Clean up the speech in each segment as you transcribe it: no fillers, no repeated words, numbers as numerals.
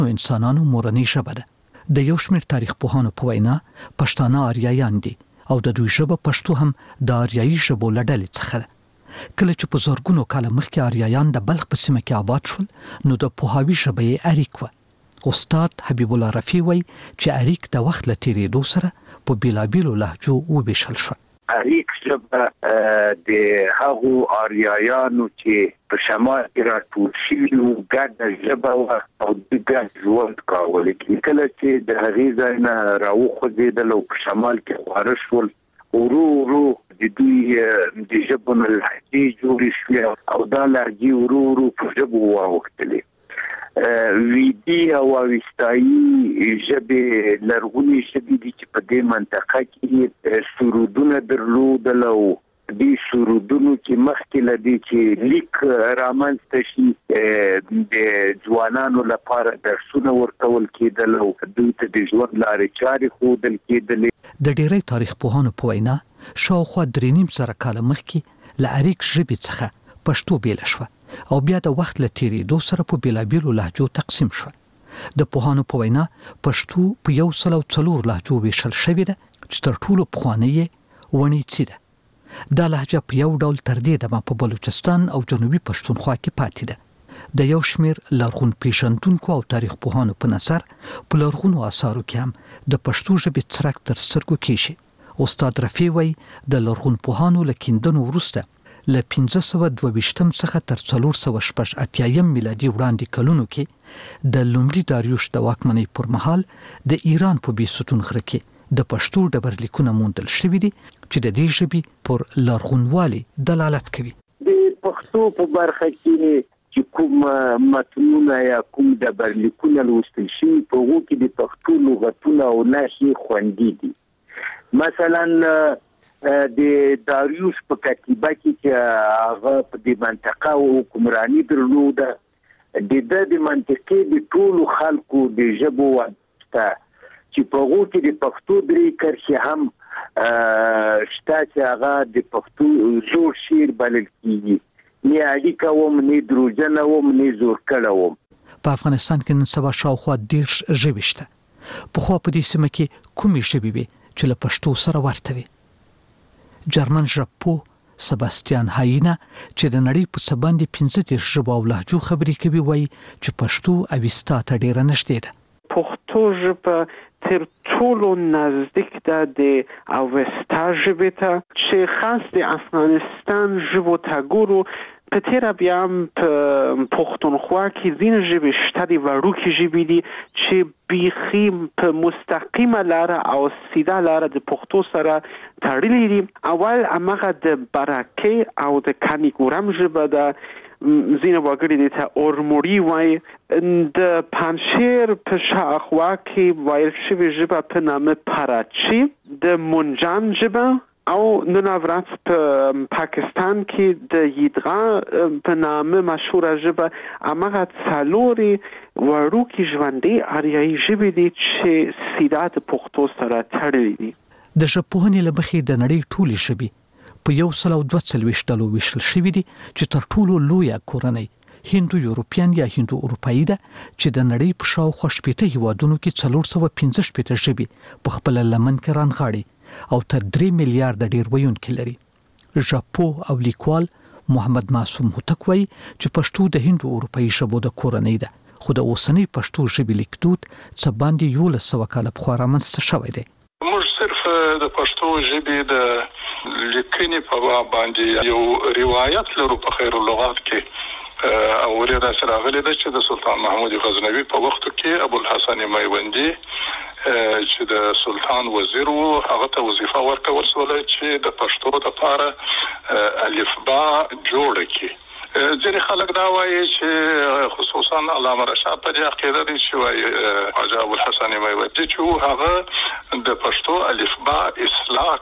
انسانانو مورنۍ ژبه ده. د یو شمېر تاریخ پوهانو په وینا پښتانه آریایان دي او د دوی ژبه پښتو هم د آریایي ژبو له ډلې څخه ده. کله چې په زرګونو کاله مخکې آریایان د بلخ په سیمه کې آباد شول نو د پوهاوي ژبه یې اریک وه. استاد حبیب الله رفیع وایي چې اریک د وخت له تېرېدو سره په بېلابېلو لهجو وویشل شوه. اریک ژبه د هغو آریایانو چې په شمال کې راټول شوي وو ګډه ژبه وه او دوی ګډ ژوند کاوه. لیکن کله چې د هغې ځای نه راوخوځېدل او په شمال کې خواره شول ورو ورو د دوی د ژبو نه لهجې جوړې شوې او دا لهجې ورو ورو په ژبو واوښتلې. ویدي او اوستایي ژبې لرغونې ژبې دي چې په دې منطقه کې سرودونه درلودل او دې سرودونو کې مخکې له دې چې لیک رامنځته شي د ځوانانو لپاره درسونه ورکول کېدل او دوی ته د ژوند لارې چارې ښودل کېدلې. د ډېری تاریخ پوهانو په وینا شاوخوا 3.5 کاله مخکې له اریک ژبې څخه پښتو بیله شوه او بیا د وخت له تېرېدو سره په بېلابېلو لهجو تقسیم شوه. د پوهانو په وینا پښتو په 104 لهجو ویشل شوې ده چې تر ټولو پخوانۍ یې ونیڅي ده. دا لهجه په یو ډول تر دې دمه په بلوچستان او جنوبي پښتونخوا کې پاتې ده. د یو شمېر لرغون پیژندونکو او تاریخ پوهانو په نظر په لرغونو آثارو کې هم د پښتو ژبې څرک تر سترګو کېږي. استاد رفیع وایي د لرغون پوهانو له کیندنو وروسته له 1522 څخه تر 488 میلادي وړاندې کلونو کې د لومړي داریوش د واکمنۍ پر مهال د ایران په بیستون غره کې د پښتو ډبرلیکونه موندل شوي دي چې د دې ژبې پر لرغونوالي دلالت کوي. د پښتو په برخه کې چې کوم متنونه یا کوم ډبرلیکونه لوستل شوي په هغو کې د پښتو لغتونه او نښې خوندي دي. مثلا د داریوش په کتیبه کې چې هغه په دې منطقه حکمراني درلوده د منطقې د ټولو خلکو د ژبو واسطه چې په هغو کې د پښتو 3 کرښې هم شته چې هغه د پښتو زوړ شعر بلل کېږي. نه اړیکه وم نه دروژنه وم نه زورکړه وم. په افغانستان کې نن سبا شاوخوا 10 ژبې شته. پخوا په دې سیمه کې کومې ژبې وې چې له پښتو سره ورته وي؟ جرمن ژبپوه سباستیان هاینه چې د نړۍ په څه باندې 15 ژبو او لهجو خبرې کوي وایي چې پښتو اوستا ته ډېره نږدې ده. پښتو ژبه تر ټولو نزدیک ده د اوستا ژبې ته چې خاص د افغانستان ژبو ته ګورو. په تیره بیا هم په پښتونخوا کې ځینې ژبې شته دي وړوکې ژبې دي چې بیخي په مستقیمه لاره او سیده لاره د پښتو سره تړلي دي. اول هماغه د برکې او د کانیګورم ژبه ده. ځینې وګړي دې ته اورموړي وایي. د پنجشیر په شاوخوا کې ویل شوې ژبه په نامه پراچی. د منجان ژبه او نن ورځ په پاکستان کې د یدغا په نامه مشهوره ژبه هماغه څلورې وړوکې ژوندۍ آریایي ژبې دي چې سیده د پښتو سره تړلي دي. د ژبپوهنې له مخې د نړۍ ټولې ژبې په 142 ډلو ویشل شوي دي چې تر ټولو لویه کورنۍ هندو یورپین یا هندو اروپایي ده چې د نړۍ په شاوخوا 80 هیوادونو کې 415 ژبې په خپل لمن کې رانغاړي او تر 3 میلیارډ ډیر ویونکي لري. ژبپوه او لیکوال محمد معصوم هوتک وایي چې پښتو د هندو اروپایي ژبو د کورنۍ ده خو د اوسنۍ پښتو ژبې لیکدود څه باندې 1100 کاله پخوا رامنځته شوی دی. موږ صرف د پښتو ژبې د لیکنې په باب باندې یو روایت لرو په خیر اللغات کې او ورته سره غلي ده چې د سلطان محمود غزنوي په وخت کې ابو الحسن میوندی چې د سلطان وزیر وو هغه ته وظیفه ورکول شوه چې د پښتو لپاره الفبا جوړ کړي. ځینې خلک دا وایي چې خصوصا علامه رشاد په دې عقیده دي چې وایي حاجي ابو الحسن میوندی چې هغه د پښتو الفبا اصلاح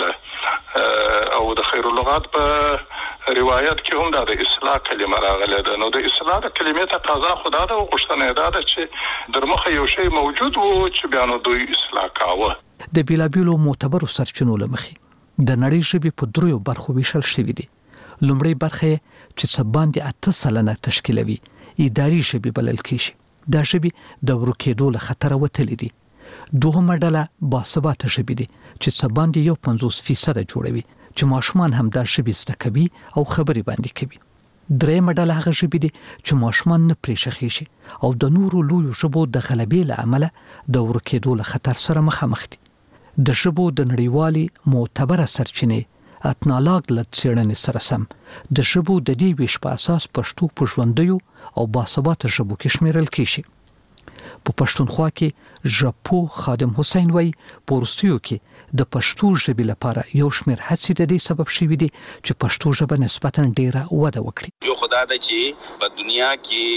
کړله او د خیر اللغات په روایت کې هم د اصلاح کلمه راغله ده. نو د اصلاح د کلمې تقاضا خدا ده او غوښتنه ده چې در مخه یو شی موجود وو چې بیا نو دوی اصلاح کاوه. د بیلابیلو معتبرو سرچینو له مخې د نړۍ ژبې په 3 برخو ویشل شوي دي. لومړی برخه چې څه باندې 8% تشکیلوي اداري ژبې بلل کېږي. دا ژبې د ورکېدو له خطره وتلې دي. دوهمه ډله باثباته ژبې دي چې څه باندې 50% جوړوي چې ماشومان هم دا ژبې زده کوي او خبرې باندې کوي. درېمه ډله هغه ژبې دي چې ماشومان نه پرې شخیږي او د نورو لویو ژبو د غلبې له امله د ورکېدو له خطر سره مخامخ دي. د ژبو د نړیوالې معتبره سرچینې اتنالاګ له څېړنې سره سم د ژبو د دې ویش په اساس پښتو په ژوندیو او باثباته ژبو کې شمیرل کیږي. په پښتونخوا کې ژبپو خادم حسین وای په روسیو کې د پښتو ژبې لپاره یو شمېر هڅې د دې سبب شوي دي چې پښتو ژبه نسبتاً ډیره وده وکړي. یو خدای د چې په دنیا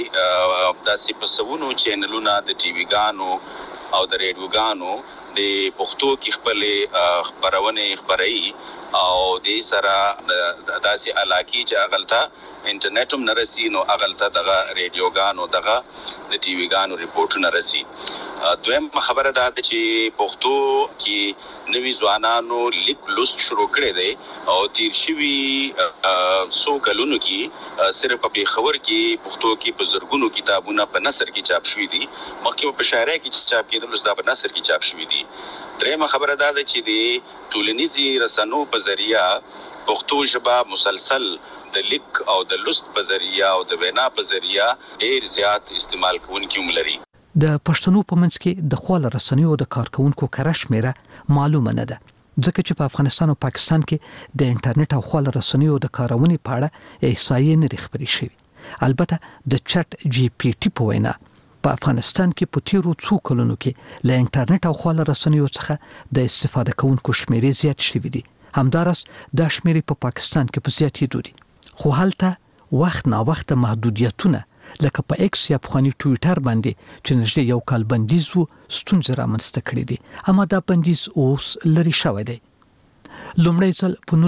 کې داسې په سونو چینلونه د ټي وي ګانو او د ریډیوګانو د پښتو کې خپل خبرونه خبري او د سره د داسې علاقې چې اغلطه انټرنیټ هم نرسي نو اغلطه دغه ریډیوګانو دغه د ټي وي ګانو ریپورټونه رسي. دویم خبره ده چې پښتو کې نوي ځوانانو لیک لوست شروع کړي دي او تیر شوي سو کلونو کې صرف په خبر کې پښتو کې په زرګونو کتابونه په نثر کې چاپ شوي دي، مخکې په شاعرۍ کې چاپ کېدل اوس دا په نثر کې چاپ شوي دي. درېمه خبره ده چې د ټولنیزي رسنیو په ذریعہ پښتو ژبه مسلسل د لیک او د لوست په ذریعہ او د وینا په ذریعہ ډېر زیات استعمال کوونکي لري. د پښتنو په منځ کې د خپل رسنیو د کارکونکو کره شمیره معلومه نه ده، ځکه چې په افغانستان او پاکستان کې د انټرنیټ او خپل رسنیو د کارونې په اړه احصایې نه خبرې شوي. البته د چټ جی پی ټي په وینا په افغانستان کې په تیرو څو کلونو کې له انټرنیټ او خپل رسنیو څخه د استفاده کوونکو شمیرې زیات شوي دي. همدارس د شمیرې په پاکستان کې په زیاتېدو دي، خو هلته وخت نا وخت محدودیتونه لکه په ایکس یا پخوانی ټویټر باندې چې نږدې یو کال بندیز وو ستونزې رامنځته کړې دي، اما دا بندیز اوس لرې شوی دی. لومړی ځل په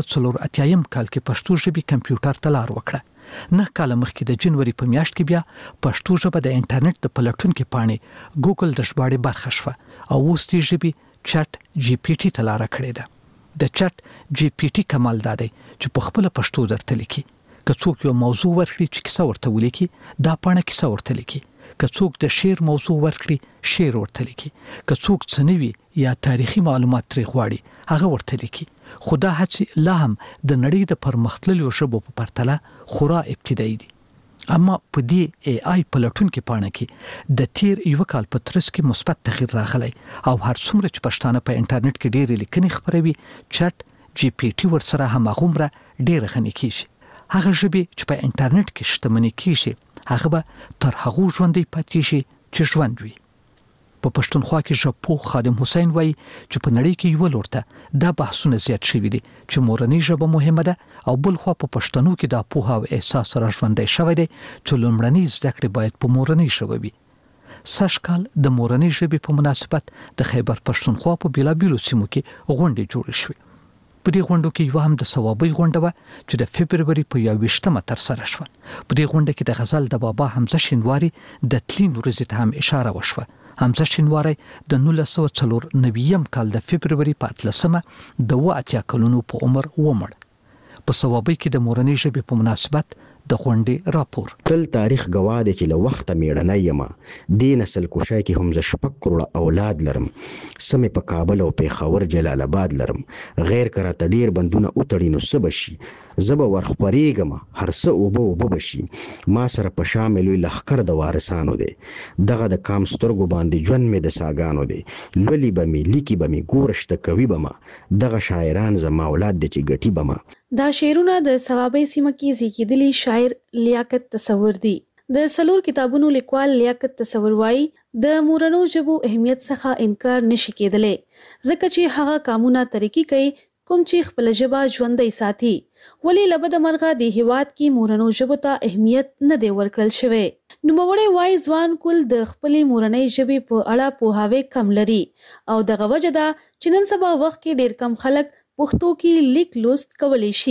1984 کال کې پښتو ژبې کمپیوټر ته لار وکړه. 9 کال مخکې د جنوري په میاشت کې بیا پښتو ژبه د انټرنیټ د پلټونکو پاڼې ګوګل د ژباړې برخه شوه او اوس دې ژبې چټ جی پی ټي ته لار کړې ده. د چټ جی پی ټي کمال دا دی چې په خپل پښتو درته لیکي. که څوک یو موضوع ورکړي چې کیسه ورته ولیکي، دا پاڼه کیسه ورته لیکي. که څوک د شعر موضوع ورکړي، شعر ورته لیکي. که څوک څنوي یا تاریخي معلومات ترې غواړي، هغه ورته لیکي. خو دا هڅې لا هم د نړۍ د پرمختللو ژبو په پرتله خورا ابتدایي دي. اما په دې ای آی پلټونکو پاڼه کې د تیر یو کال په ترڅ کې مثبت تغییر راغلی او هر څومره چې پښتانه په انټرنیټ کې ډېر لیکنې خبروي، چټ جی پی ټي ورسره هماغومره ډېر غني کیږي. هغه ژبې چې په انټرنیټ کې شتمني کیږي هغه به تر هغو ژوندۍ پاتې شي چې ژوند وي. په پښتونخوا کې ژبپو خادم حسین وای چې په نړۍ کې یو لورته دا بحثونه زیات شوي دي چې مورنۍ ژبه مهمه ده او بل خو په پښتنو کې دا پوهه او احساس را ژوندۍ شوی دی چې لومړنۍ زده کړې باید په مورنۍ ژبه وي. سږ کال د مورنۍ ژبې په مناسبت د خیبر پښتونخوا په بیلابیلو سیمو کې غونډې جوړې شوې. په دې غونډو کې یو هم د ثوابي غونډه وه چې د فبروري په 21مه ترسره شوه. په دې غونډه کې د غزل د بابا حمزه شینواري د تلین ورځې ته هم اشاره وشوه. حمزه شینواری د 1994 کال د فبروري په 13مه د 80 کلونو په عمر ومړ. په ثوابي کې د مورنۍ ژبې په مناسبت د غونډې راپور. تل تاریخ گواه دی چې له وخته میړنی یم، دې نسل کشای کې هم زه 6 کروڑه اولاد لرم، سمې په کابل او پیښور جلال آباد لرم، غیر کراته ډیر بندونه اوتړي نو څه بشي، زه به ورخپریږم هر څه اوبه بشي، ما سره په شامل لوی لښکر د وارثانو دی، دغه د کام سترګو باندې ژوند مې د ساګانو دی، لولي به مې لیکي به مې ګورشته کوي به ما، دغه شاعران زما اولاد دی چې ګټي به ما. دا شعرونه د ثوابي سیمه کې زیږیدلي شاعر لیاقت تصور دی. د سلور کتابونو لیکوال لیاقت تصور وایي د مورنو ژبو اهمیت څخه انکار نشي کېدلی، ځکه چې هغه کامونه طریقې کوي کوم چې خپل ژبه ژوندۍ ساتي. ولې لبد مرغه د هیواد کې مورنو ژبو ته اهمیت نه دی ورکړل شوی. نوموړی وایي ځوان کول د خپلې مورنۍ ژبې په اړه پوهاوی کم لري او دغه وجه ده چې نن سبا وخت کې ډېر کم خلک پښتو کې لیک لوست کولی شي.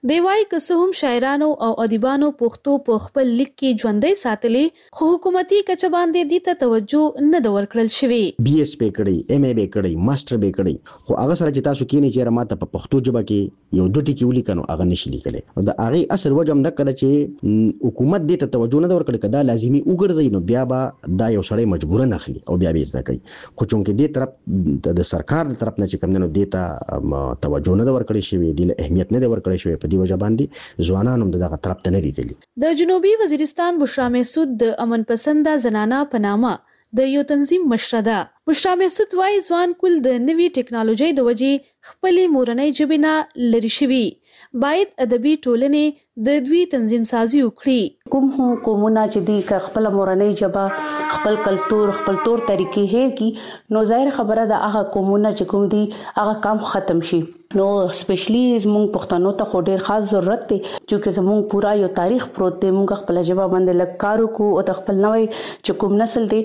دی وايي که څه هم شاعرانو او ادیبانو پښتو په خپل لیک کې ژوندۍ ساتلې خو حکومتي کچه باندې دې ته توجه نه د ورکړل شوی. بي اس پی کړی، ایم ای بي کړی، ماستر به کړی، خو هغه سره چې تاسو کې نه چیرې ماته په پښتو ژبه کې یو دوه ټکي ولیکنو هغه نشي لیکلی. او د هغه اصل وجه هم دا کړه چې حکومت دې ته توجه نه ورکړي کدا لازمي وګرځي نو بیا به دا یو سړی مجبور نه اخلي او بیا به زده کوي. خو چونکې دې طرف د سرکار د طرف نه چې کوم نه دې ته توجه نه ورکړي شوی، دې اهمیت نه ورکړي شوی، په دې وجه باندې ځوانان هم دغه طرف ته نه لیدلي. د جنوبي وزیرستان بشرا محسود د امن پسنده زنانه په نامه د یو تنظیم مشره ده. بشرا محسود وايي ځوان کول د نوي ټکنالوژي د وجې خپلې مورنۍ ژبې نه لرې شوي، باید ادبي ټولنې د دوی تنظیم سازي وکړي. کوم قومونه چې دی خپل مورنۍ ژبه، خپل کلتور، خپل طور طریقې هیر کی، نو ظاهر خبره ده هغه قومونه چې کوم دي هغه کم ختم شي. نو سپیشلی زموږ پښتنو ته خو ډیر خاص ضرورت دی چې زموږ پورا یو تاریخ پروت دی. موږ خپل ژبه باندې لکارو کو او د خپل نوې چې کوم نسل دی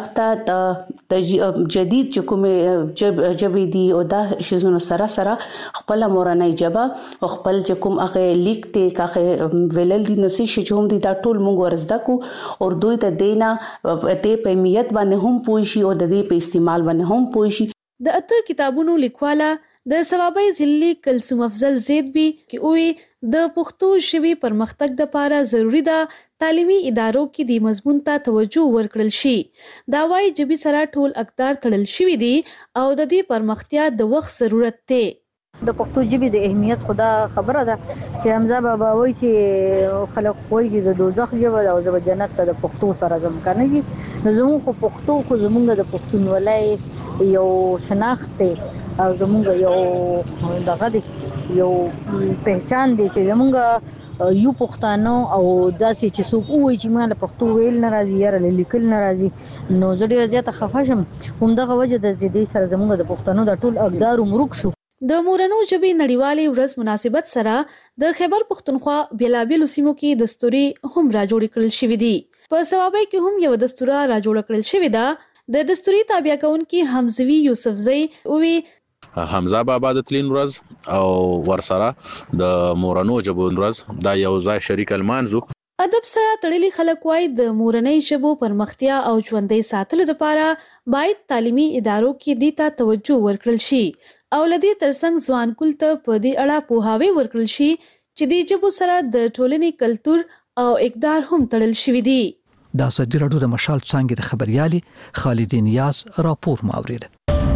اخته جدید چې کوم ژبې دي او دا شزونو سره خپل مورنۍ ژبه او خپل چې کوم هغه لیک ته کاخه ویلل دي نو چې هم دي دا ټول موږ ورزده کو او دوی ته دینا ته په اهمیت باندې هم پوي شي او د دې په استعمال باندې هم پوي شي. د اته کتابونو لیکواله د ثوابي ضلع کلثوم افضل زید وی کې اوې د پښتو ژبې پرمختګ لپاره ضروری ده تعلیمي ادارو کې د مضمون ته توجه ورکړل شي. دا وايي ژبې سره ټول اقدار تړل شوی دي او د دې پرمختیا د وخت ضرورت دی. د پښتو ژبې د اهمیت خدا خبره ده چې حمزه بابا وایي چې خلک وایي چې د دوزخ ژبه او د جنت ته د پښتو سره زم کنه دي. نو زموږ په پښتو خو زموږ د پښتونولۍ یو شناخت دی او زموږ یو دغه دی یو پہچان دی چې زموږ یو پښتانه او داسې چې څوک وایي چې مال پښتو ویل ناراضي یا لیکل ناراضي نو زه ډیره زیاته خفه شم. همدغه وجه د زیدي سره زموږ د پښتنو د ټول اقدار مرګ شو. د مورنو ژبې نړیوالې ورځ مناسبت سره د خیبر پښتونخوا بیلابیلو سیمو کې دستوري هم راجوړ کړل شوې دي. په ثوابي کې هم یو دستوره راجوړ کړل شوې ده. د دستوري تابع کونکي حمزوي یوسفزئی وی حمزه بابا د تلین ورځ او ورسره د مورنو ژبو ورځ دا یو ځای شریک المانزو. ادب سره تړلي خلک وايي د مورنۍ ژبو پرمختیا او ژوندۍ ساتلو لپاره باید تعلیمي ادارو کې دې ته توجه ورکړل شي او لدې ترڅنګ ځوان کول ته په دې اړه پوهاوی ورکړل شي چې د ژبو سره د ټولنې کلتور او اقدار هم تړل شوی دي. د ازادي راډیو د مشال څنګه د خبريالي خالد نیاز راپور ماورید.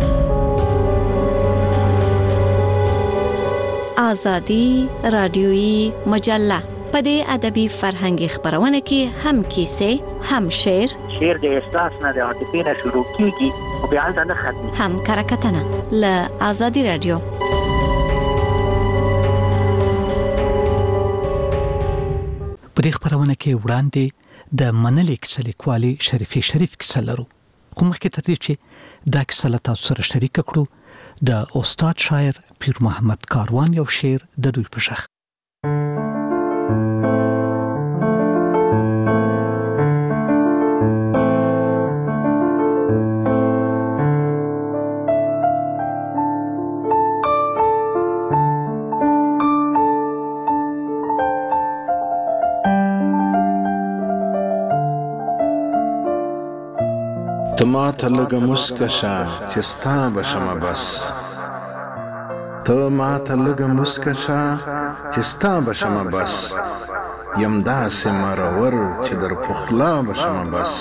آزادی رادیویی مجله په دې ادبي فرهنګي خبرونه کې هم کیسې هم شعر د احساس نه د عاطفې نه شروع کیږي او بیا ځنه ختمي هم کرکټنه ل آزادی رادیو. په دې خبرونه کې وړاندې د منلې کیسه لیکوالي شریفي شریف کیسه لرو. کوم کې تدریج چې دا کیسه له تاسو سره شریک کړو د استاد شاعر پیر محمد کاروان یو شعر د دوی په شخ. تما ته لږه مسکه شه چې ستا به شمه بس ته ما ته لږه مسکه شه چې ستا به شمه بس یم داسې مرور چې در پخلا به شمه بس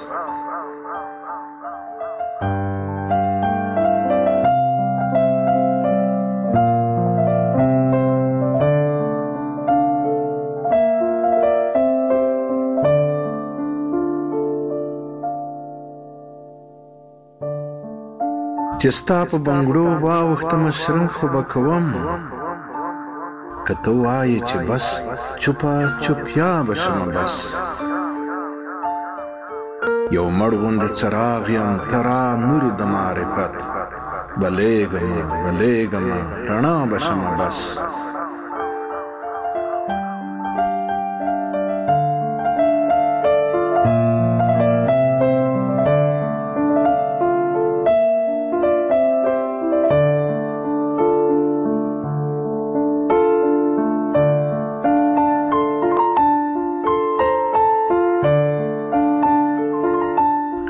چې ستا په بنګړو واوښتمه شرنګ خو به کوم که ته وایې چې بس چوپه چوپیا به شمه بس یو مړ غوندې څراغ یم ته را نور د معرفت بلیږمه رڼا به شمه بس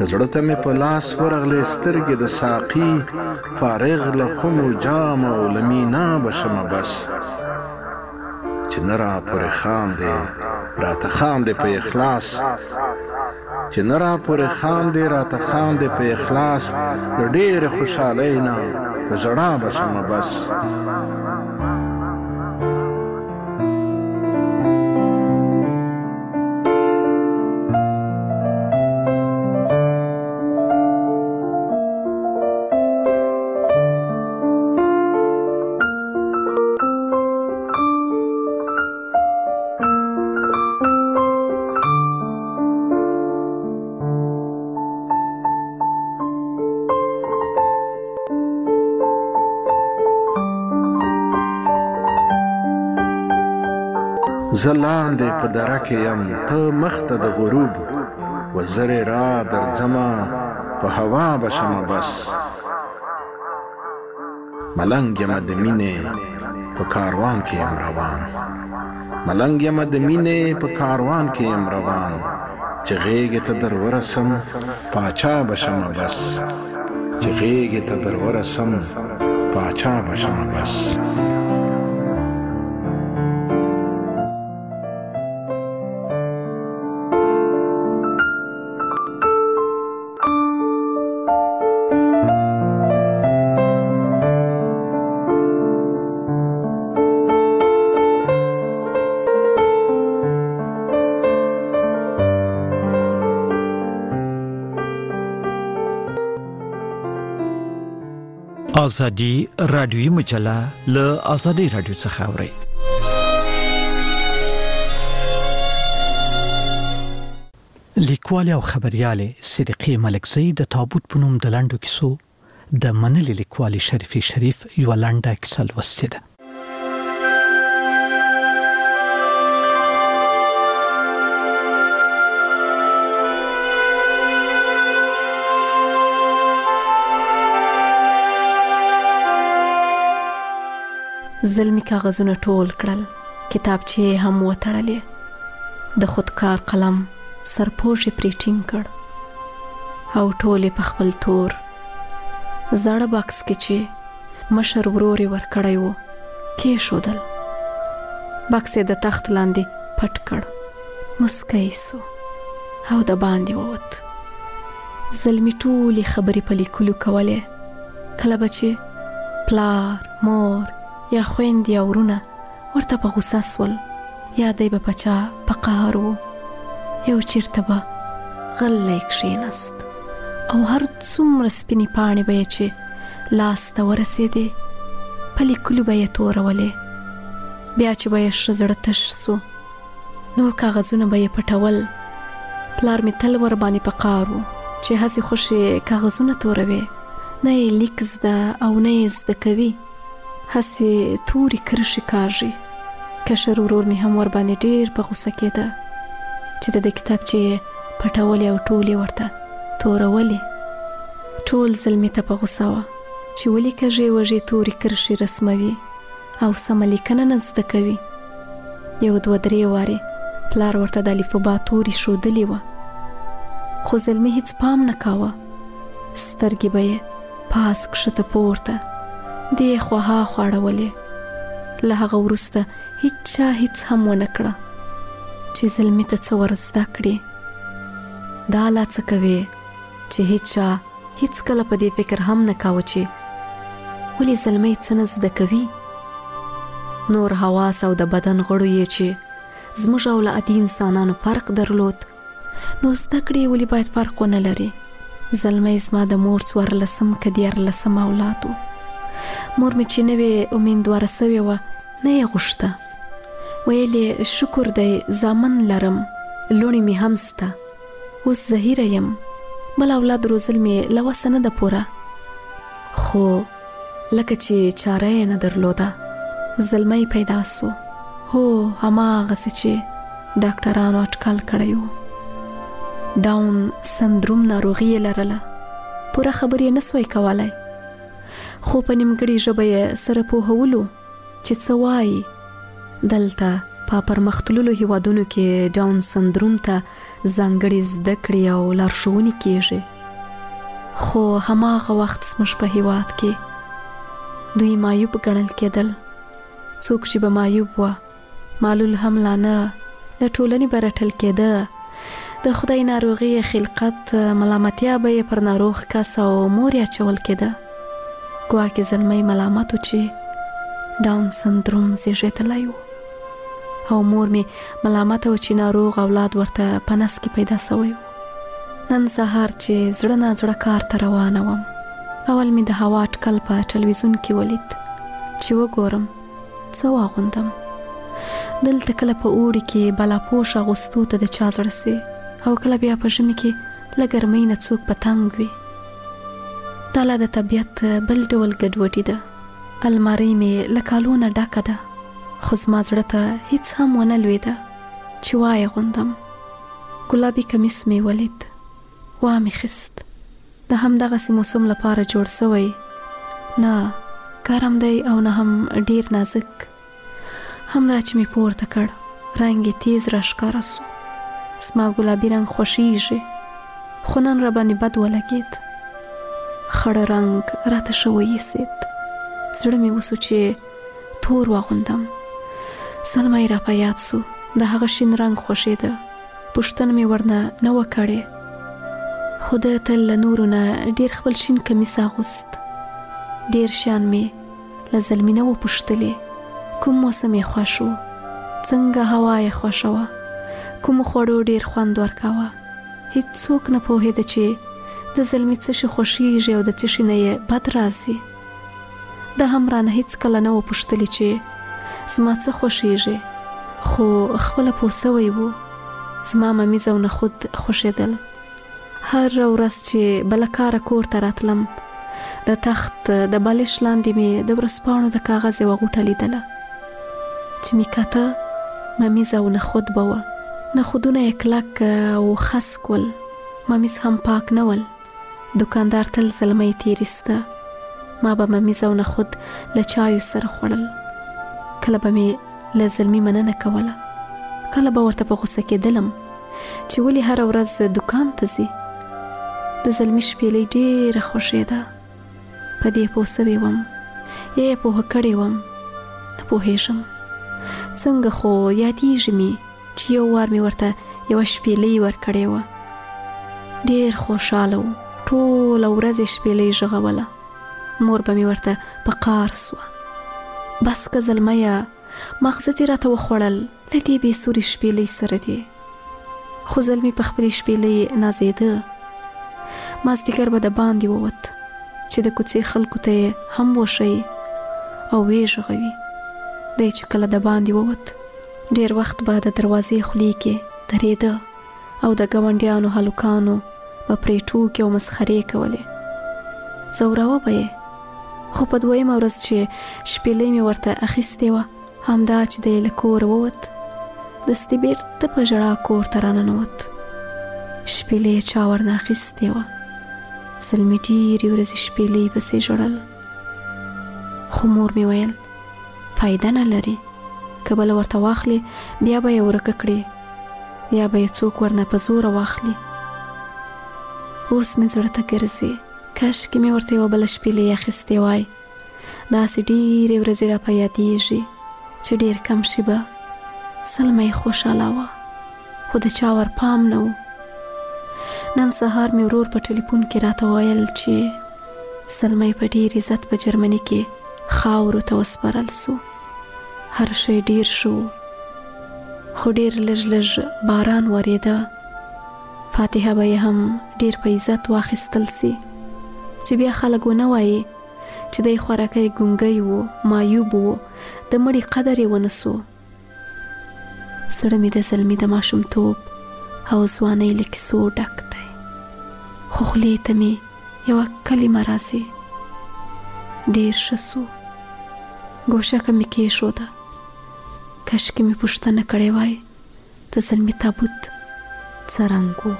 زړه ته مې په لاس ورغلې سترګې د ساقي فارغ له خمو جام او له مینا به شمه بس چې نه را پورې خاندې راته خاندې په اخلاص چې نه را پورې خاندې راته خاندې په اخلاص د ډېرې خوشحالۍ نه په ژړا به شمه بس زلاندې په درکه یم ته مخته د غروب وزرې را درځمه په هوا به شمه بس ملنګ یمه د مینې په کاروان کې یم روان ملنګ یمه د مینې په کاروان کې یم روان چې غېږې ته در ورسم پاچا به شمه بس چې غېږې ته در ورسم پاچا به شمه بس ازادي رادیوي مجله له ازادي رادیو څخه اوري. لیکوال او خبرياله صدیقې ملکزی د تابوت په نوم د لنډو کیسو د منلي لیکوالي شریفي شریف یو لنډه کیسه لوستې ده. زلمی کاغذونه ټول کړل، کتابچې هم وتړلې، د خودکار قلم سرپوش پرې ټینګ کړ او ټولې په خپل تور زړه باکس کې چې مشر ورور ورکړی و کېښودل. باکس د تخت لاندې پټ کړ، مسکی سو او د باندې ووت. زلمی ټولې خبرې په لیکلو کولې، کله به چې پلار، مور یا خویندې او ورونه ورته په غوسه سول یا دی به پچا په قهر و، یو چیرته به غلی کښېناست او هر څومره سپینې پاڼې به یې چې لاس ته ورسېدې په لیکلو به یې تورولې. بیا چې به یې ښه زړه تش سو نو کاغذونه به یې پټول. پلار مې تل ورباندې په قهر و چې هسې خوشې کاغذونه توروي، نه یې لیک زده او نه یې زده کوي، هسې تورې کرښې کاږي. کشر ورور مې هم ورباندې ډېر په غوسه کېده چې د دې کتابچې پټولې او ټولې ورته تورولې. ټول زلمي ته په غوسه وه چې ولې کږې وږې تورې کرښې رسموي او سمه لیکنه نه زده کوي. یو دوه درې وارې پلار ورته د الفبا تورې ښودلې وه، خو زلمي هیڅ پام نه کاوه. سترګې به یې پاس کښته پورته دې خوا ها خوا اړولې. له هغه وروسته هیچا هیڅ هم ونه کړه چې زلمي ته څه ور زده کړي. دا لا څه کوي چې هیچا هیڅ کله په دې فکر هم نه کاوه چې ولې زلمی څه نه زده کوي. نور حواس او د بدن غړو یې چې زموږ او له عادي انسانانو فرق درلود، نو زده کړې ولې باید فرق ونه لري. زلمی زما د مور 14 که 14 اولاد و. مور مې چې نوې امیندواره سوې وه نه یې غوښته، ویلې شکر دی زامن لرم، لوڼې مې هم سته، اوس زهیره یم، بل اولاد روزل مې له وسه نه ده پوره. خو لکه چې چاره یې نه درلوده زلمی پیدا سو. هو هماغسې چې ډاکټرانو اټکل کړی و. ډاون سندروم ناروغي یې لرله، پوره خبرې یې نسوی کولی، خو په نیمګړې ژبه یې سره پوهولو چې څه وایي. دلته په پرمختللو هیوادونو کې ډاون سندروم ته ځانګړې زده کړې او لارښوونې کیږي. خو هماغه وخت زموږ په هیواد کې دوی معیوب ګڼل کېدل. څوک چې به معیوب وه معلول هم لا نه له ټولنې به رټل کېده. د خدای ناروغي خلقت ملامتیا به یې پر ناروغ کس او مور یې اچول کېده. ګواکې زلمی ملامت و چې ډاون سندروم زیږېدلی و او مور مې ملامته و چې ناروغ اولاد ورته په نس کې پیدا سوی و. نن سهار چې زړه نازړه کار ته روانه وم، اول مې د هوا اټکل په ټلویزیون کې ولید چې وګورم څه واغوندم. دلته کله په اوړي کې بلاپوش اغوستو ته د چا زړه سي او کله بیا په ژمي کې له ګرمۍ نه څوک په تنګ وي. دا لا د طبیعت بل ډول ګډوډي ده. المارۍ مې له کالو نه ډکه ده، خو زما زړه ته هیڅ هم ونه لوېده چې وایې غوندم. ګلابي کمیس مې ولید، وامې خیست. د همدغسې موسم لپاره جوړ سوی نه ګرم دی او نه هم ډیر نازک. همدا چې مې پورته کړ رنګ یې تیز راښکاره سو. زما ګلابي رنګ خوښیږي، خو نن را باندې بد ولګېد. خړ رنګ راته ښه وایسېد. زړه مې وسو چې تور واغوندم. زلمی را په یاد سو، د هغه شین رنګ خوښېده. پوښتنه مې ورنه نه وه کړې، خو ده تل له نورو نه ډېر خپل شین کمیس اغوست. ډېر شیان مې له زلمي نه وپوښتلې، کوم موسم یې خوښ و، څنګه هوا یې خوښه وه، کومو خوړو ډېر خوند ورکاوه. هیڅوک نه پوهېده چې د زلمي څه شي خوښیږي او د څه شي نه یې بد راځي. ده هم رانه هیڅ کله نه وپوښتلې چې زما څه خوښیږي، خو خپله پوه سوی و. زما ممیز او نخود خوښېدل. هر ورځ چې بله کاره کور ته راتلم، د تخت د بالش لاندې مې د ورځپاڼو د کاغذ یوه غوټه لیدله چې مې کته ممیز او نخود به وه. نخودونه یې کلک او خسک ول، ممیز هم پاک نه ول. دکاندار تل زلمی تېرېسته. ما به ممیز او نخود له چایو سره خوړل. کله به مې له زلمي مننه کوله، کله به ورته په غوسه کېدلم چې ولې هره ورځ دکان ته ځي. د زلمي شپېلۍ ډېره خوښېده. په دې پوه سوې وم یا یې پوهه کړې وم، نه پوهېږم. څنګه خو یادېږي مې چې یو وار مې ورته یوه شپېلۍ ورکړې وه. ډېر خوشحاله و، ټوله ورځ یې شپېلۍ غږوله. مور به مې ورته په قار سوه، بس که زلمیه مغزه دې راته وخوړل له دې بې سوري شپېلۍ سره دې. خو زلمي په خپلې شپېلۍ نازېده. مازدیګر به د باندې ووت چې د کوڅې خلکو ته یې هم وښیي او ویې غږوي. دی چې کله د باندې ووت، ډېر وخت به د دروازې خولې کې درېده او د ګاونډیانو هلکانو به پرې ټوکې او مسخرې کولې. ځوراوه به یې. خو په دویمه ورځ چې شپېلۍ مې ورته اخیستې وه، همدا چې دی له کوره ووت، دستي بېرته په ژړا کور ته راننوت. شپېلۍ یې چا ورنه اخیستې وه. زلمي ډېرې ورځې شپېلۍ پسې ژړل. خو مور مې ویل فایده نه لري، که بله ورته واخلي بیا به یې ورکه کړي، یا به یې څوک ورنه په زوره واخلي. اوس مې زړه ته ګرځي، کاشکې مې ورته یوه بله شپېلۍ اخیستې وای. داسې ډېرې ورځې را په یادېږي چې ډېر کم شي به زلمی خوشحاله وه، خو د چا ور پام نه و. نن سهار مې ورور په ټلیفون کې راته ویل چې زلمی په ډېر عزت په جرمني کې خاورو ته وسپارل سو. هر شی ډېر شو، خو ډېر لږ لږ باران ورېده. فاتحه به یې هم ډېر په عزت واخیستل سي چې بیا خلک ونه وایي چې دی خوراکی ګونګی و، معیوب و، د مړي قدر یې ونه سو. زړه مې د زلمي د ماشومتوب او ځوانۍ له کیسو ډک دی، خو خولې ته مې یوه کلمه راځي، ډېر ښه سو. ګوشکه مې کېښوده. کاشکې مې پوښتنه کړې وای د زلمي تابوت څه رنګ و.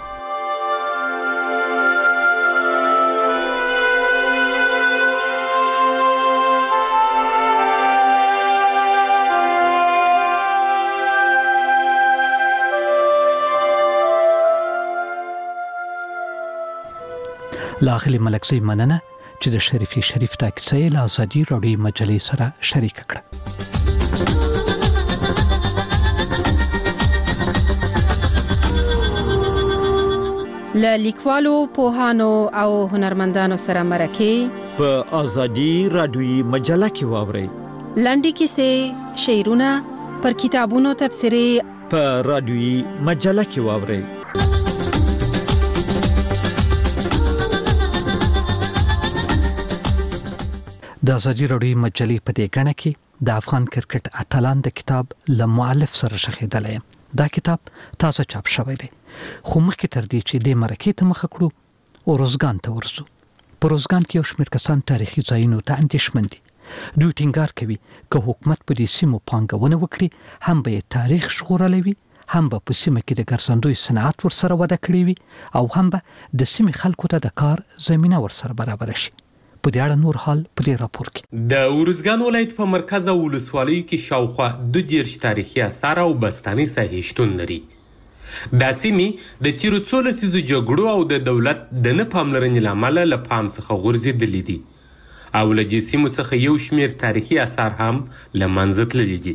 لاغلی ملکزی مننه چې د شریفي شریف دا کیسه له ازادي راډیو مجلې سره شریک کړه. له لیکوالو، پوهانو او هنرمندانو سره مرکه په ازادي راډیو مجله کې واورئ. لنډې کیسې، شعرونه، پر کتابونو تبصرې په راډیوي مجله کې واورئ. د ازادي راډیو مجلې په دې غاڼه کې د افغان کرکټ اتلان د کتاب له مؤلف سره شخېدلی. دا کتاب تازه چاپ شوی دی. خو مخکې تر دې چې د مرکې ته مخ کړو، اروزګان ته ورسو. په اروزګان کې یو شمېر کسان تاریخي ځایونو ته اندېښمن دي. دوی ټینګار کوي که حکومت په دې سیمو پانګونه وکړي، هم به تاریخ ژغورلی وي، هم به په سیمه کې د ګرځندوی صنعت ورسره وده کړې وي، او هم به د سیمې خلکو ته د کار زمینه ورسره برابر شي. په دې اړه نور حال په دې راپور کې. د اروزګان ولایت په مرکز او ولسوالیو کې شاوخوا 22 تاریخي آثار او بستاني ساحې شتون لري. دا سیمې د تیرو 14 لسیزو جګړو او د دولت د نه پاملرنې له امله له پام څخه غورځېدلې دي، او له دې سیمو څخه یو شمېر تاریخي آثار هم له منځه تللي دي،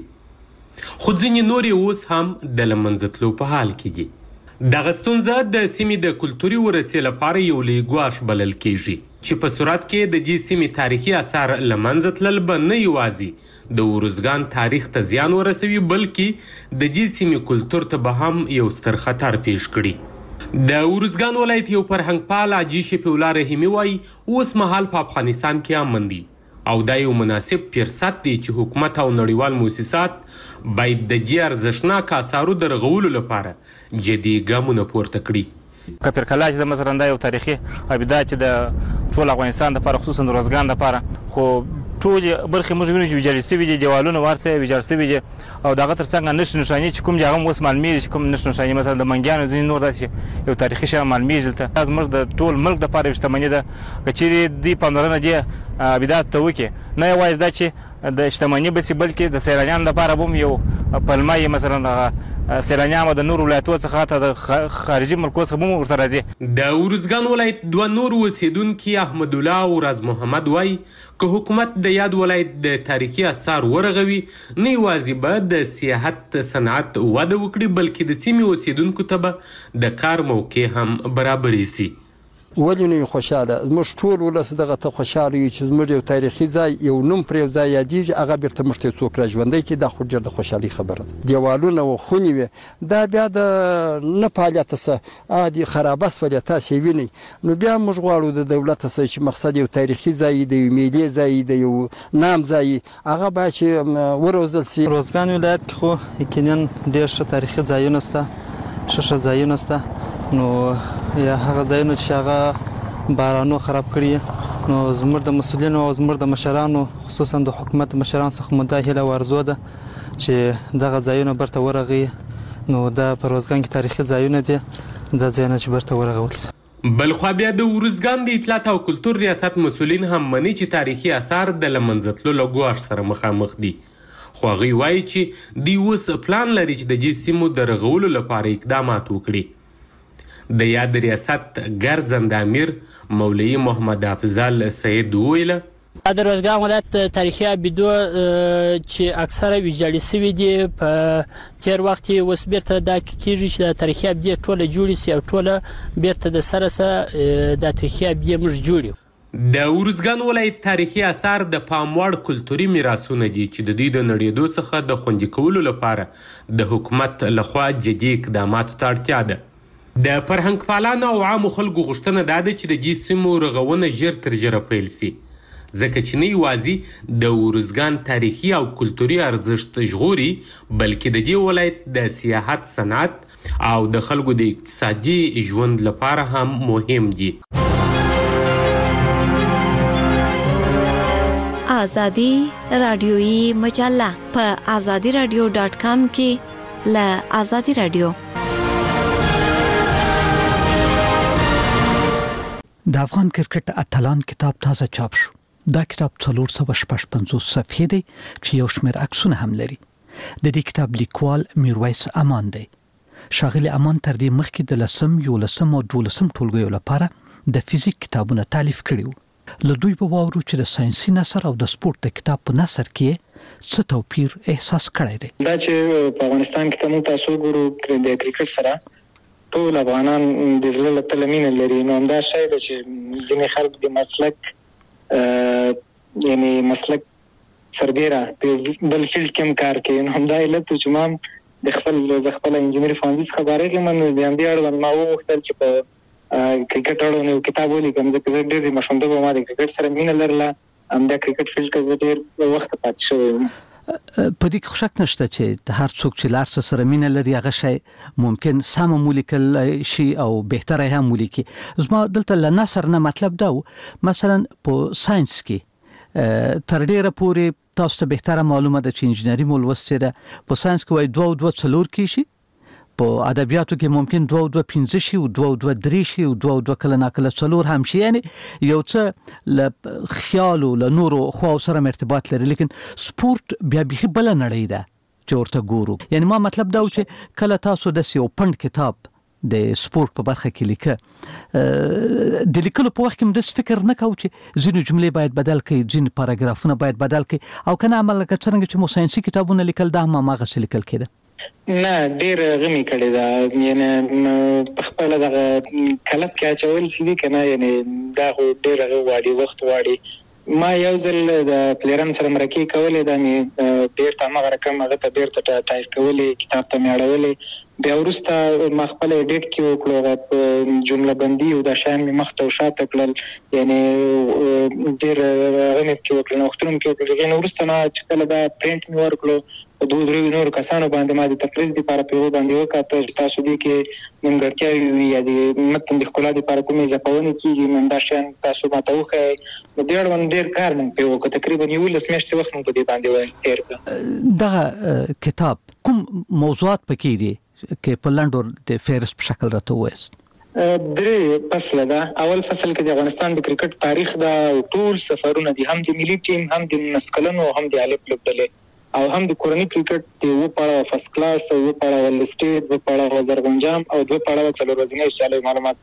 خو ځینې نور اوس هم د له منځه تلو په حال کې دي. دغه ستونزه د سیمې د کلتوري ورثې لپاره یو لوی ګواښ بلل کېږي چې په صورت کې د دې سیمې تاریخي آثار له منځه تلل به نه یوازې د اروزګان تاریخ ته زیان ورسوي، بلکې د دې سیمې کلتور ته به هم یو ستر خطر پیښ کړي. د اروزګان ولایت یو فرهنګپال حاجي شفیع الله رحیمي وایي اوس مهال په افغانستان کې امن دی، او دا یو مناسب فرصت دی چې حکومت او نړیوال مؤسسات باید د دې ارزښتناک آثارو د رغولو لپاره جدي ګامونه پورته کړي. کپر کلاج د مثلا دا یو تاریخي ابدا چې د ټول افغانستان لپاره خصوصا د اروزګان لپاره خو ټول برخې موږ وینو چې ویجاړ شوي دي، دیوالونه ورسره ویجاړ شوي دي، او دغه ترڅنګ نښې نښانې چې کوم دي هغه اوس معلومیږي چې کوم نښې نښانې مثلا د منګیانو ځینې نور داسې یو تاریخي شی معلومیږي. دلته زموږ د ټول ملک دپاره یوه شتمني ده، که چیرې دوی پاملرنه دې ابداتو ته وکړي، نه یوازې دا چې د شتمني بسي بلکې د سیلانیانو لپاره به هم یو پلمه یې مثلا سیلانیان د نور ولایتونو څخه ته د خارجي ملکونو څخه هم ورته راځي. د اروزګان ولایت دوه نور اوسیدونکي احمد الله او راز محمد وایي که حکومت د یاد ولایت د تاریخي آثار ورغوي، نه یوازې به د سیاحت صنعت وده وکړي، بلکې د سیمې اوسیدونکو ته به د کار موقع هم برابرې سي. ولې نه خوشاله؟ موږ ټول ولس دغه ته خوشاله یو چې زموږ یو تاریخي ځای، یو نوم پر یو ځای یادېږي، هغه بیرته موږ ته څوک را ژوندی کړي، دا خو ډېر د خوشحالۍ خبره ده. دیوالونه و خونې وې، دا بیا د نه فعالیته څه عادي خرابه شولې، تاسې وینئ. نو بیا موږ غواړو د دولت څخه چې مقصد یو تاریخي ځای، د یو ملي ځای، د یو نام ځای، هغه باید چې وروزل شي. اروزګان ولایت کې خو یقینا ډېر ښه تاریخي ځایونه شته، ښه ځایونه شته، نو یا هغه ځایونه چې هغه بارانو خراب کړي، نو زموږ د مسؤلینو او زموږ د مشرانو خصوصا د حکومت مشرانو څخه مو دا هیله او ارزو ده چې دغه ځایونه برته ورغي. نو دا په اروزګان کې تاریخي ځایونه دي، دا ځایونه چې برته ورغول شي. بلخوا بیا د اروزګان د اطلاعات او کلتور ریاست مسؤلین هم مني چې تاریخي آثار د له منځه تللو له ګواښ سره مخامخ دي، خو هغوی وایي چې دوی اوس پلان لري چې د دې سیمو د رغولو لپاره اقدامات وکړي. د یاد ریاست ګرځنده امیر مولوي محمد افضل سید وویله د اروزګان ولایت تاریخي ابدو چې اکثره ویجاړې شوي دي، په تیر وخت کې اوس بیرته دا کېږي چې د تاریخي ابدې ټوله جوړې شي او ټوله بیرته د سره سره د تاریخي ابدې موږ جوړو. د اروزګان ولایت تاریخي آثار د پام وړ کلتوري میراثونه دي چې د دوی د نړېدو څخه د خوندي کولو لپاره د حکومت لخوا جدي اقداماتو ته اړتیا ده. د فرهنګپالانو او عامو خلکو غوښتنه دا ده چې د دې سیمو رغونه ژر تر ژره پیل سي، ځکه چې نه یوازې د اروزګان تاریخي او کلتوري ارزښت ژغوري، بلکې د دې ولایت د سیاحت صنعت او د خلکو د اقتصادي ژوند لپاره هم مهم دي. ازادي رادیویی مجله په azadiradio.com کې له ازادي رادیو. د افغان کرکټ اتلان کتاب تازه چاپ شو. دا کتاب 455 صفحې دی چې یو شمېر عکسونه هم لري. د دې کتاب لیکوال میرویس امان دی. شاغلی امان تر دې مخکې د 11 او 12 ټولګیو لپاره د فزیک کتابونه تالیف کړي له دوی په واورو چې د ساينسي نثر او د سپورت د کتاب په نثر کې څه توپیر احساس کړی دی. دا چې په افغانستان کې کوم تاسو ګورو د کرکټ سره ټول افغانان د زړه له تله مینه لري، نو همدا شی دی چې ځینې خلک د مسلک یعنی مسلک سربېره په بل فیلډ کې کار کوي، نو همدا علت چې ما د خپل انجینری فانزي څخه بارېږم، نو د همدې اړوند ما وغوښتل چې په کرکټ اړوند یو کتاب ولیکم، ځکه زه ډېر د ماشومتوبه ما د کرکټ سره مینه لرله، همدا کرکټ فیلډ کې زه ډېر وخت پاتې شوی یم. په دې کې شک نشته چې هر څوک چې لار سره مینه لري هغه شی ممکن سم مولیکل شي او بهتره هم مولیکي. زما دلته له نثر نه مطلب دا مثلا په ساينس کې تر ډیره پورې تاسو ته بهتره معلومه ده چې انجینری مول وسته ده، په ساينس کې وای 2 څلور کې شي، په ادبیاتو کې ممکن 2 5 شي او 2 3 شي او 2 کله ناکله څلور هم شي، یعنی یو څه ل خیال او ل نورو خو سره ارتباط لري. لیکن سپورت بیا به بل نړۍ ده چې ورته ګورو، یعنی ما مطلب دا و چې کله تاسو د یو پند کتاب د سپورت په برخه کې لیکه د لیکلو په وخت کې مې د فکر نه کاوه چې ځینې جملې باید بدل کړي، ځینې پاراګرافونه باید بدل کړي، او کنه عمل لکه څنګه چې مو ساينسي کتابونه لیکل دا هم هغه څه لیکل کېده. نه ډېر غمی کړی دا، یعنی په خپل دغه کلب کې اچول چې دي کنه، یعنی دا ډېر غواړي وخت غواړي. ما یو ځل د پلیران سره مرکه کولې، دا مې ډېر تمه رقم هغه ته ډېر ټایپ کولې، کتاب ته مې اړولې، بیا وروسته ما خپل ایډیټ کې وکړو، جمله بندي او د شان مې مخ ته شاته کړل، یعنی ډېر غمی کې وکړل، نو وختونو کې وکړل. نو وروسته ما چې کله دا پرینټ مې ورکړو په 2-3 نور کسانو باندې ما د تقریز لپاره په باندې وکړه چې تاسو دې کې نیمګړتیاوې وي یا د متن د ښکلا لپاره کومې ځپونې کیږي، من دا شان تاسو ماته وښایئ. نو دې اړوند ډېر کار مې په وکړ، تقریبا 11 میاشتې وخت مې په دې باندې تیر کړ. دا کتاب کوم موضوعات پکې دي کې په لاندې د فهرست په شکل راته وایست؟ 3 فصل ده. اول فصل کې د افغانستان د کرکټ تاریخ دا ټول سفرونه دي، هم د ملي ټیم، هم د نسکلن او هم د الف لوبډلې، او هم د کورنۍ کرکټ د و پاړه فرست کلاس او و پاړه ول سټیټ و پاړه زرغونجام او د پاړه څلور ورځې شاله معلومات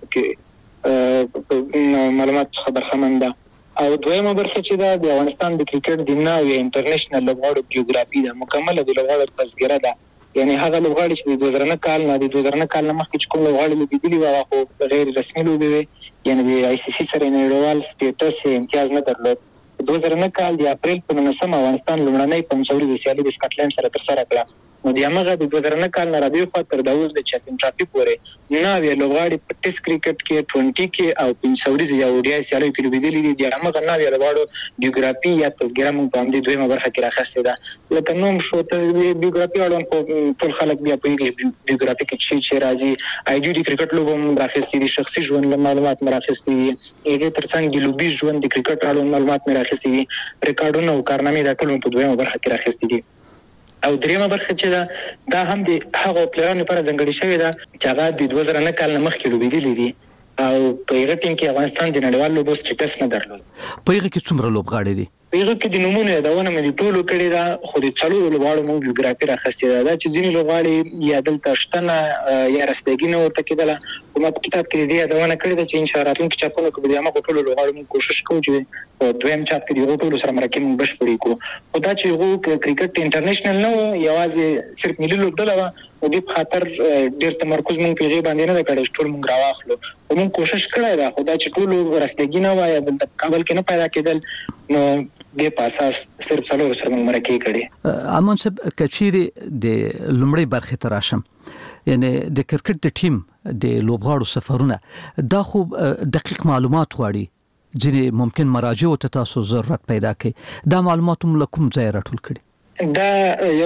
کې معلومات خبرخمن ده. او دویمه برخه چې دا د افغانستان د کرکټ د ناوې انټرنیشنل لوبغاړو بیوګرافي ده، مکمله د لوبغاړو تذکره ده، یعنی هغه لوبغاړي چې د 2009 کال نه د 2009 کال نه مخکې کوم لوبغاړي لوبېدلي وو هغه غیر رسمي لوبې وي، یعنی د آی سی سی سره نړیوال سټیټس امتیاز نه درلود. 2009 کال د اپریل په 9 افغانستان لومړنۍ پنځوريزه سیالي د سکاټلند سره ترسره کړه، نو د هغه د 2009 کال نه راځي خو تر داوز د چمپیون ټرافي پورې ناوې لوبغاړي په ټیسټ کرکټ کې 20 کې او پنځوريزه یا وډیا سیالي کې لوبېدلي دي. د هغه ناوې لوبغاړو بیوګرافي یا تذکره مونږ په دې دویمه برخه کې راخسته ده، لکه نوم شو بیوګرافي اړوند خو ټول خلک بیا په بیوګرافي کې چې راځي آی ډي کرکټ لوبم راخستې دي، شخصي ژوند معلومات راخستې دي، هغه ترڅنګ د لوبي ژوند د کرکټ اړوند معلومات راخستې دي، ریکارډونه او کارنامې د ټول په دویمه برخه کې راخستې دي. او دریمه برخه چې دا هم د هغه پلیرانو لپاره ځانګړي شوی ده چې هغه د 2009 کال نه مخکې لوبېدلي دي او په هغه ټیم کې افغانستان د نړیوال لوبو سټیټس نه درلود. په هغه کې څومره لوبغاړي دي؟ په هغه کې د نمونه یادونه مې ټولو کړي دا، خو د څلورو لوبغاړو مونږ بیوګرافي راخستې ده، دا چې ځینې لوبغاړي یا دلته شته نه یا رستګي نه ورته کېدله، خو ما په کتاب کې دې یادونه کړې ده چې ان شاء الله راتلونکي چاپونو کې به د هغه ټولو لوبغاړو مونږ کوشش کوو چې په دویم چاپ کې د ټولو سره مرکه مونږ بشپړې کړو. خو دا چې هغه کرکټ انټرنیشنل نه و، یوازې صرف ملي لوبډله وه، نو دې په خاطر ډېر تمرکز مونږ په هغې باندې نه ده کړی چې ټول مونږ راواخلو، خو مونږ کوشش کړی ده، خو دا چې ټولو رستګي نه وه یا دلته کابل کې نه پیدا کېدل، نو دې په اساس صرف څلور سره مونږ مرکې کړې. امان صاحب کچېرې د لومړۍ برخې ته راشم، یعنی د کرکټ د ټیم د لوبغاړو سفرونه دا خو دقیق معلومات غواړي، ځینې ممکن مراجعو ته تاسو ضرورت پیدا کړي، دا معلومات هم له کوم ځای راټول کړي؟ دا یو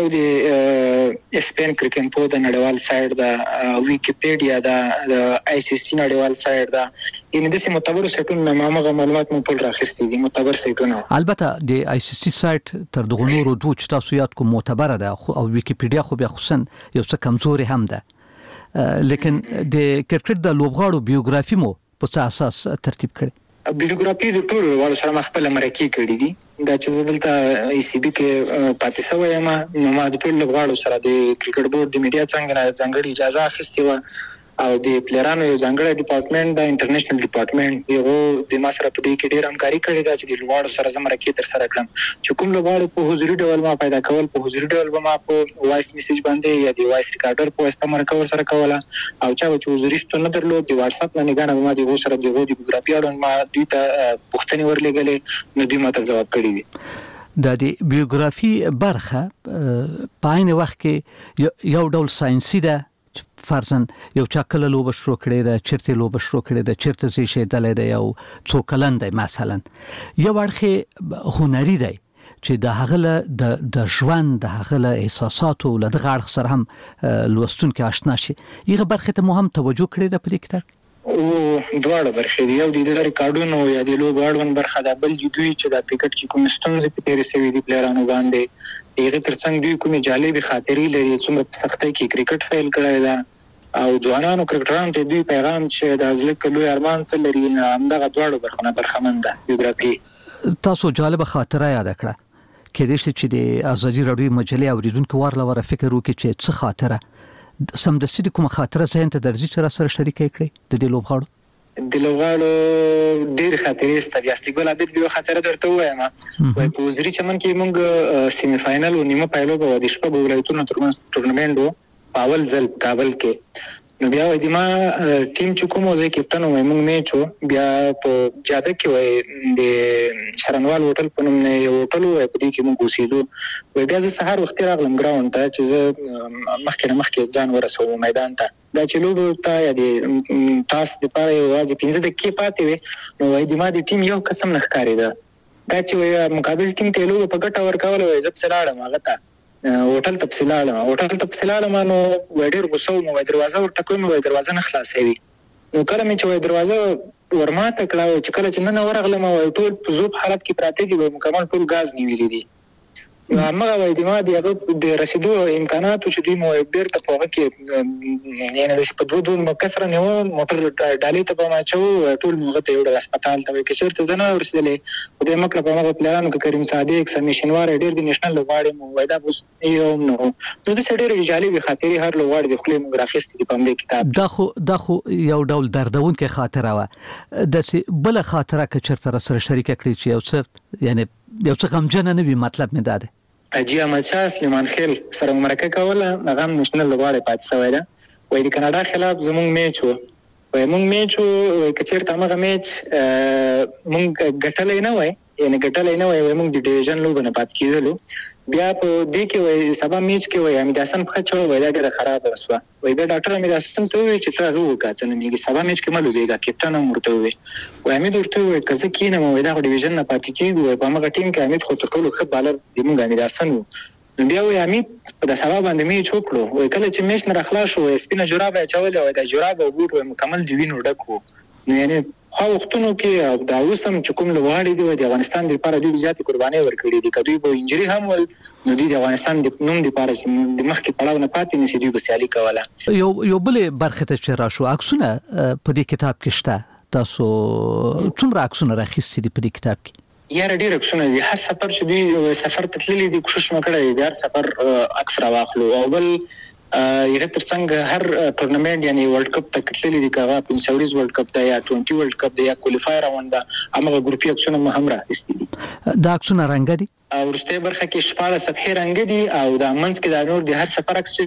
د اسپین کرکټ په د نړیوال سایټ دا، ویکیپیډیا دا، د آی سی سی نړیوال سایټ دا، یعنی د سیمه معتبر سایټونو مامغه معلومات مو ټول راخستې دي، معتبر سایټونه. البته د آی سی سی سایټ تر دغه نورو دوه چې تاسو یاد کوم معتبره ده، او ویکیپیډیا خو بیا خصوصا یو څه کمزوري هم ده، لیکن د کرکټ د لوبغاړو بیوګرافي مو په څه اساس ترتیب کړي؟ بیوګرافي د ټولو لوبغاړو سره خپل مرکې کړې دي، دا چې زه دلته ای سی بي کې پاتې شوی یم، نو ما د ټولو لوبغاړو سره د کرکټ بورډ د میډیا څنګه ځانګړې اجازه اخیستې وه، او د پلیرانو یو ځانګړی ډپارټمنټ د انټرنیشنل ډپارټمنټ یو د ما سره په دې کې ډېر همکاري کړې ده چې د لوبغاړو سره زه مرکې ترسره کړم چې کوم لوبغاړي په حضوري ډول ما پیدا کول په حضوري ډول به ما په وایس میسج باندې یا د وایس ریکارډر په واسطه مرکه ورسره کوله او چا چې حضوري شتون نه درلود د واتس اپ نه نګانه ما د سره د بیوګرافي اړوند ما دوی ته پوښتنې ورلېږلې نو دوی ما ته ځواب کړی وي د بیوګرافي برخه په عین وخت کې یو ډول ساينسي ده فرضاً یو چا کله لوب شروع کړی ده چیرته لوب شروع کړی ده چیرته زی شي دلې ده یو څو کلن دی مثلا یو اړخه هنري دی چې د هغه د ژوند د هغه احساساتو له دغه اړخ سره هم لوستونکو آشنا شي یغه برخه ته مهم توجه کړی ده په دې کتاب او دواړه برخې دی یو د ریکارډونو یا د لوبغاړو برخه ده بل دوی چې د کرکټ کې کوم ستونزې په تیر سوي دي پلیرانو باندې یغه ترڅنګ دوی کومې جالبي خاطرې لري څومره په سختۍ کې کرکټ فیل کړی ده او ځوانانو کرکټرانو ته دوی پیغام چې د ازلک لوی ارمان څه لري همدغه دواړو برخونه برخمن ده بیوګرافي تاسو جالب خاطره یاد کړه کله چې د ازادي راډیو مجلې اوریدونکو ورلوره فکر وکړي چې څه خاطره سم د سړي کوم خاطره ذهن ته درځي چې را سره شریکې کړي د دې لوبغاړو د لوبغاړو ډېر خاطرې ستاسو یاستي ګل عبد به خاطره درته وایم وای په وزري چمن کې موږ سیمی فائنل او نیمه پایلو په د شپږ ولایتونو ترمنځ ټورنمنت وو اول ځل کابل کې نو بیا وای د ما ټیم چې کوم ځای کېپټن وای موږ میچو بیا په جاده کې وای د شرنوال هوټل په نوم نه یو هوټل وای په دې کې موږ اوسېدو وای بیا زه سهار وخت راغلم ګراوند ته چې زه مخکې ځان ورسوم میدان ته دا چې لوبو ته یا د تاس د پاره یوازې 15 دقیقې پاتې وي نو وای د ما د ټیم یو قسم نه ښکارېده دا چې وای مقابل ټیم ته لوبو په ګټه ورکول وای زه په سلاړم هغه ته هوټل تفصیلاله نو وړر غوسو مو دروازه ورته کوم وای دروازه نه خلاصوي نو کله مې چې وای دروازه ورماته کړه چې کله چې نه ورغلم وای ټول په زوب حالت کې پراته دي مکمل ټول غاز نیولې دي نو هغه وای د ما د رسیدو امکاناتو چې دوی مو بیرته په کې یعنی په دوه مکسره نه موټر ډالې ته په ماچو ټول موږ ته یو هسپتال ته کې چیرته زنه ورسېدلې د مکه په هغه پلانو کې کریم صادق سمیشنوار ډېر د نېشنل لوبغاړي مو وای دا اوس یو نو د سړي جالبي خاطرې هر لوبغاړي د خپل موګرافیست په دې کتاب دا خو یو ډول دردونکې خاطره و د بل خاطره کې چرته سره شریک کړی چې یو څه یعنی یو څه غمجن نه وي مطلب مې دا دی اجي احمد شاه سلیمان خیل سره مرکه کوله هغه نېشنل لوبغاړی پاتې شوی دی وای د کاناډا خلاف زموږ میچ وای موږ میچ کچېرته هغه میچ موږ ګټلې نه وای یعنی ګټلې نه وای موږ د ډیویژن لوب نه پات کېدلو بیا په دې کې وای سبا میچ کې وای امید حسن په چور وای دا ډېر خراب وسوه وای دا ډاکټر امید حسن ته وی چې ته وکړه چې نه سبا میچ کې ملو دیګه کپټن مرته وای امید ورته وای کزه کینم وای دا ډیویژن نه پات کېږي په هغه ټیم کې امید خو ټولو ښه بالر دی موږ امید حسن نو بیا وای امید په سبا باندې میچ وکړو وای کله چې میچ نه راخلاص شو سپینه جرابه چول وای دا جرابه وګور وای مکمل دی وینو ډکو نو یعنی خو وختونو کې دا اوسم چې کوم لوبغاړي دی د افغانستان لپاره دوی زیات قرباني ورکړي دي کدوې په انجری هم ول نو دوی د افغانستان د نوم لپاره چې د مخکې پړاو نه پاتې نشي دوی به سیالي کوله یو بل برخه ته چې راشو عکسونه په دې کتاب کې شته تاسو څومره عکسونه راخیستي دي په دې کتاب کې یاره ډېر عکسونه دي هر سفر چې دوی سفر ته تللي دي کوشش وکړي د هر سفر عکس راواخلو او بل یغه ترڅنګ هر ټورنمنت یعنی ورلد کپ ته کتلې دي کاغه پنځوريز ورلد کپ ته یا 20 ورلد کپ دی یا کوالیفایر راوند هغه ګروپي اکشن هم راځي دي دا اکشن رنګ دي ورسته برخه کې شپاله صفحې رنګ دي او د منځ کې د نور د هر سفر عکس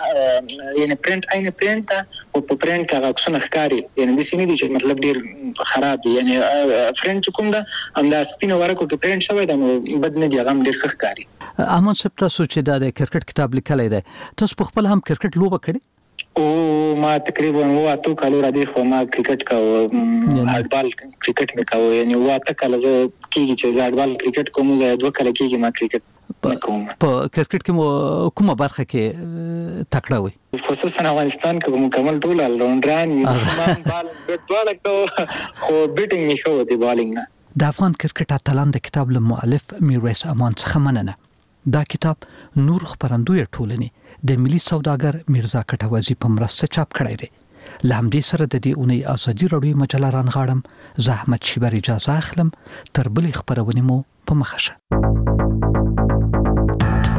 چې یعنی پرنٹ عین پرنٹ او په پرنٹ کې عکسونه ښکاري یعنی د سینې دي چې مطلب ډیر خراب دي یعنی پرنٹ کوم دا هم د سپینو ورکو کې پرنٹ شوی دا بد نه دی هغه ډیر ښکاري احمد صاحب تاسو چې د کرکټ کتاب لیکلی دی تاسو په خپل هم کرکټ لوبه کړې او ما تقریبا 8 کال را دي خو ما کرکټ کاوه هاډبال کرکټ مې کاوه یعنی 8 کال زه کېږي چې زه هاډبال کرکټ کوم زه 2 کال کېږي ما کرکټ کوم په کرکټ کې کومه برخه کې تکړه وي خصوصا افغانستان کې مکمل ټول راوندران وي بال ډوړک خو بیټینګ می شو دی بالینګ نه د افغان کرکټ اتلان د کتاب له مؤلف میرویس امان څخه مننه دا کتاب نور خبرندوی ټولنې د ملي سوداګر میرزا کټوازی په مرسته چاپ کړی دی له همدې سره د دې اونۍ ازادي راډیو مجله رانغاړم زه احمد شیبر اجازه اخلم تر بلې خبرونې مو په مخه شه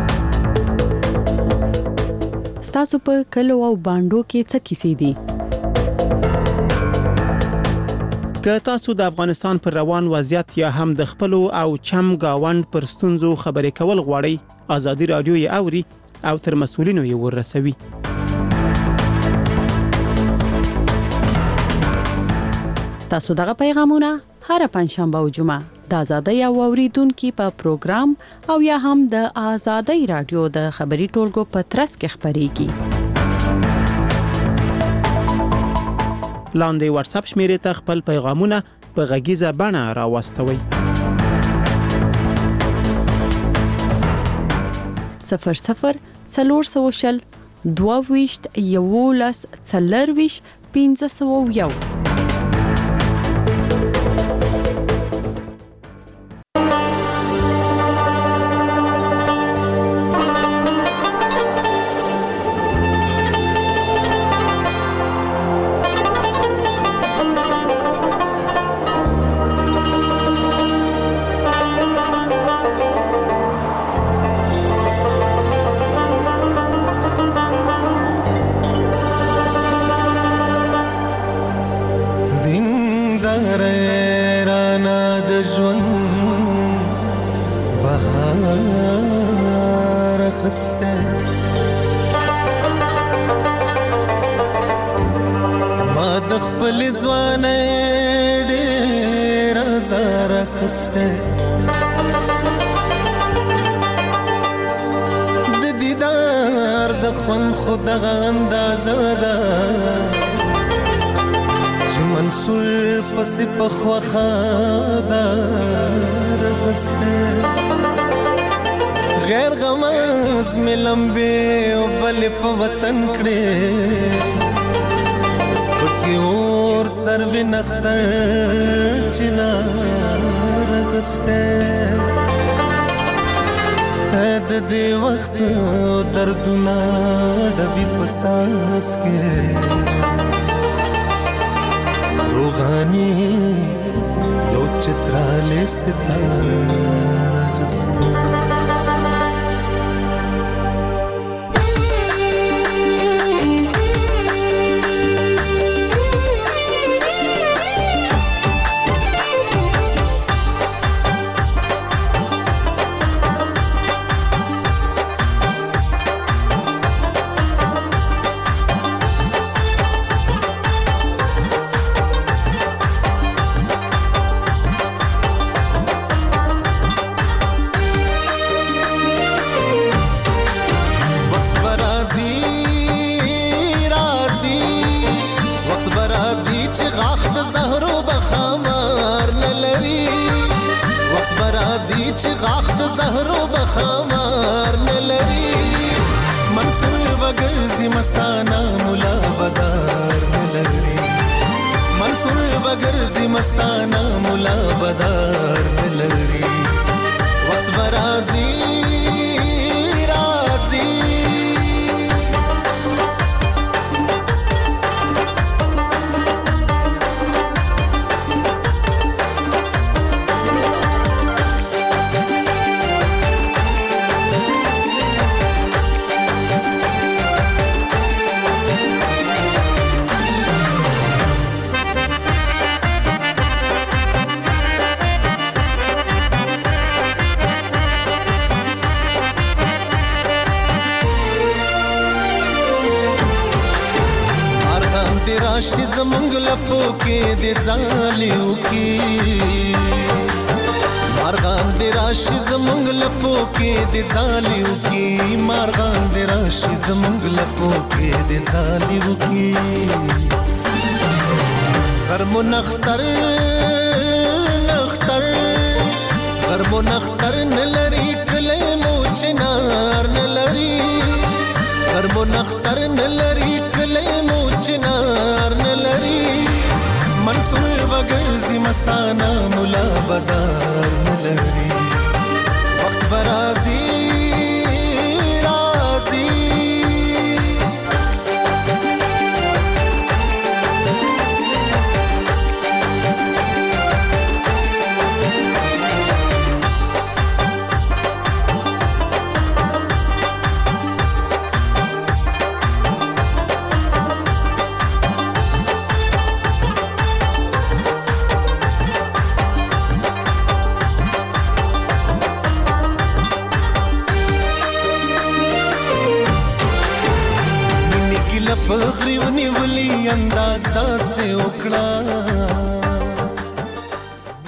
ستاسو په کلو او باندو کې څه کیسې دي که تاسو د افغانستان پر روان وضعیت یا هم د خپل او چم گاوند پر ستونزو خبرې کول غواړئ، ازادي رادیو یې اوري او تر مسؤلینو یې ورسوي. تاسو دغه پیغامونه هر پنځشنبه او جمعه د آزادۍ او اوریدونکو په پروګرام او یا هم د آزادۍ رادیو د خبري ټولګو په ترڅ کې خبريږي. لاندې واتس اپ شمیرې ته خپل پیغامونه په غږیزه بڼه راوستوئ. 00 400 22 11 40 501. غیر غمز می لمبه او بل په وطن کړي پکې اور سر وینختر چنا رغسته د دې وخت دردونه ډبي پساس کې روغاني یو چتراله ستاره رغسته. راشي زمونږ لپو کې د ځالیو کې مارغان د راشي زمونږ لپو کې د ځالیو کې مارغان د راشي زمونږ لپو کې د ځالیو کې غرمو نختر نختر غرمو نختر نلري کله مو چنار نلري غرمو نختر نلري کله مو چنار نلري منصور وګرځي مستانه مولا بدار نلري وخت برازي په غریو نیولي انداز داسې وکړه